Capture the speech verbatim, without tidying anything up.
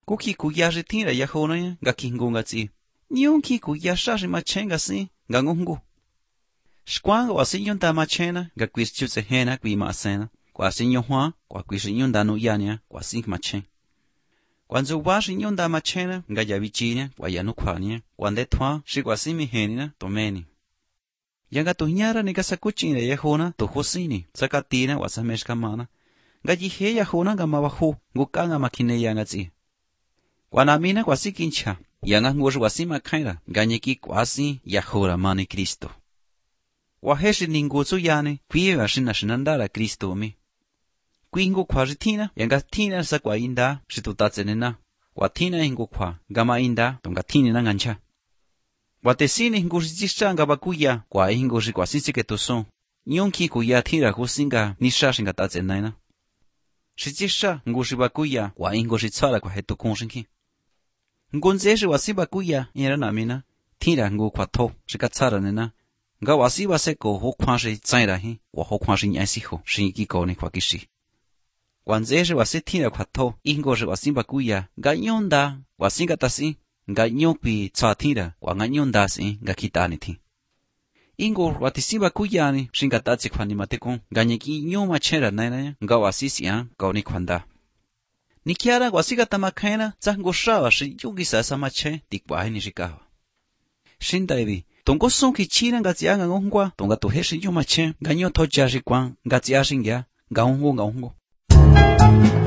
Cú khi cú ya sẽ thiên là ya khô nói ngã kinh ngu ngã gì. Nhưng khi cú ya sa sẽ mà chen ngã si ngã ngu ngu. Squang quả sĩ nhung ta mà chen na ngã quý chú sẽ hẹn na quý mà sen na. Quả sĩ nhung hoa quả quý sĩ nhung ta nu ya nha quả sĩ mà chen. Quan dù quá sĩ nhung ta mà chen na ngã ya vị trí nha quả ya nu khoa nha. Quan để thoa sĩ quả sĩ mi hẹn na tổ mẹ ni. Yang ka tu nyara ni ka sa kuchin le ya khô na tu khô si ni sa ka ti na quả sa mesh ka ma na. Ngã gì he ya khô na ngã mà wa khô ngu ka ngã mà kine ya ngã gì. Quả na mi na quả sĩ kinh cha. Yang ngã ngu quả sĩ mà khai ra ngã nhị ki quả sĩ ya khô ra ma ni Cristo. Quả he sĩ ningu su ya ni quý ya sĩ na sĩ nanda ra Cristo mi. Quý ngu khoa sĩ thi na yang ka thi na sa quả inda sĩ tu ta zene na. Quả thi na ngu khoa ngã ma inda tong ka thi ni na ngăn cha. Quả te si ni ngu sĩ chỉ sa ngã ba ku ya quả ngu sĩ quả sĩ sĩ ke tu son. Nhung ki ku ya thi ra khu sinh ngã ni sa sinh ngã ta zene na. Sĩ chỉ sa ngu sĩ ba ku ya quả ngu sĩ cha la quả he tu kong sinh ki. Ngun dễ sĩ quả sĩ ba ku ya nhera na mi na. Thi ra ngu khoa thô sĩ ka cha ra ne na. Ngã quả sĩ ba se cổ hô khoa sĩ zai ra hi quả hô khoa sĩ nhai sĩ hô sĩ ki cổ ni khoa ki sĩ. Quan dễ sĩ quả sĩ thi ra khoa thô ngu sĩ quả sĩ ba ku ya ngã nhung da quả sĩ ka ta sĩ ngã nhung pi cha thi ra quả ngã nhung da sĩ ngã ki ta ni thi. Ingo quả ti sĩ ba ku ya ni sĩ ka ta chi khoa ni ma te kong ngã nhị ki nhung ma che ra nai na ngã quả sĩ sĩ a cổ ni khoan da. Ni kia ra quả sĩ ka ta ma khai na cha ngu sa wa sĩ yu ki sa sa ma che ti quả ni sĩ ka. Shin dai vi tong ko song ki chi na ngã chia ngã ngong qua tong ka tu he sĩ yu ma che ngã nyo tho cha sĩ quang ngã chia sinh ya ngã ngong ngong ngong.